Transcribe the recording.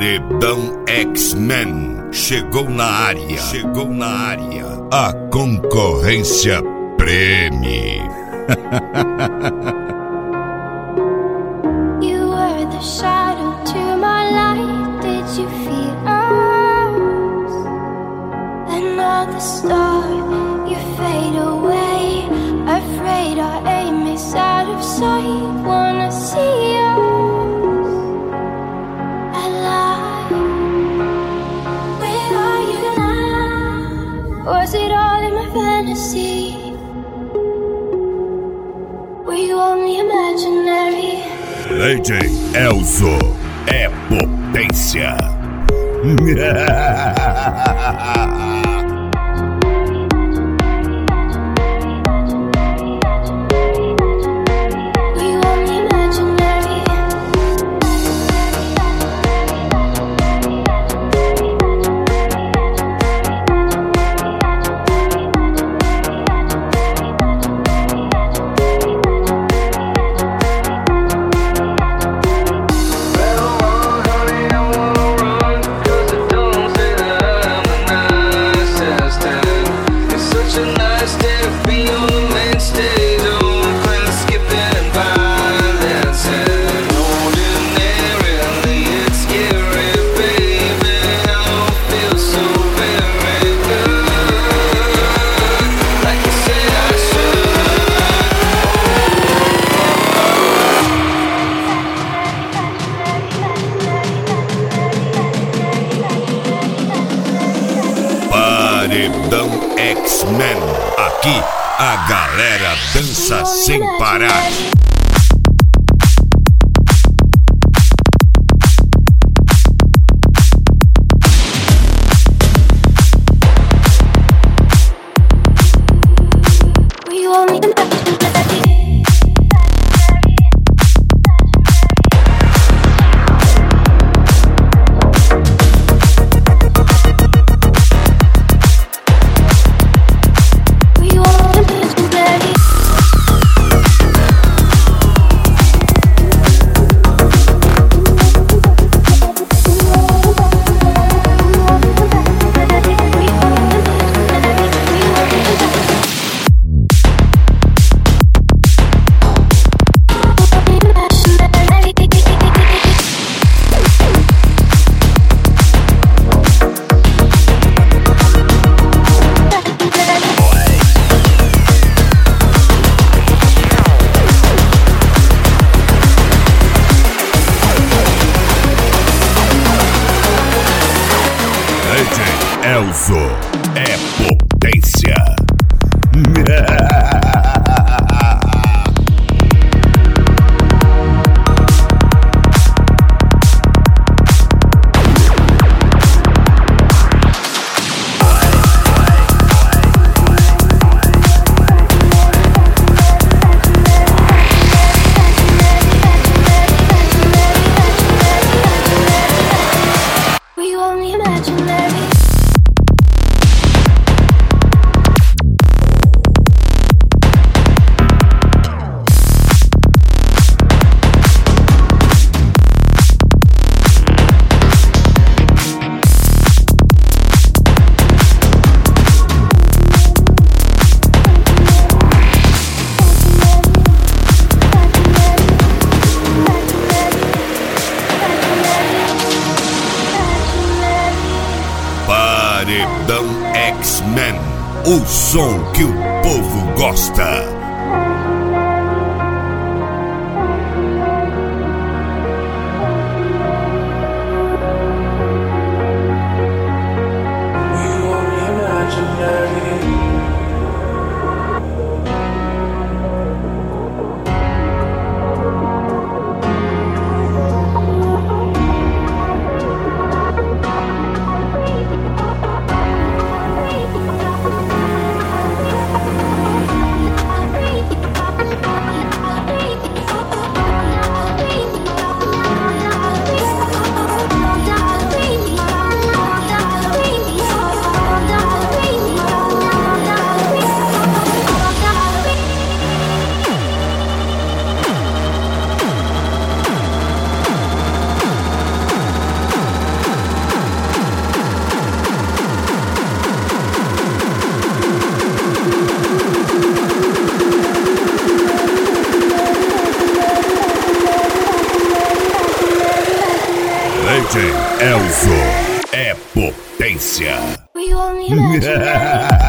Paredão X-Men chegou na área. A concorrência preme. You were the shadow to my light. Did you feel us? Another star, you fade away. Afraid our aim is out of sight. Wanna see us alive. Where are you now? Was it all in my fantasy? Were you only imaginary? Lady Elzo é potência. Paredão X-Men. Aqui a galera dança sem parar. Elzo é potência. Paredão X-Men, o som que o povo gosta. Delícia. Were you only imaginary?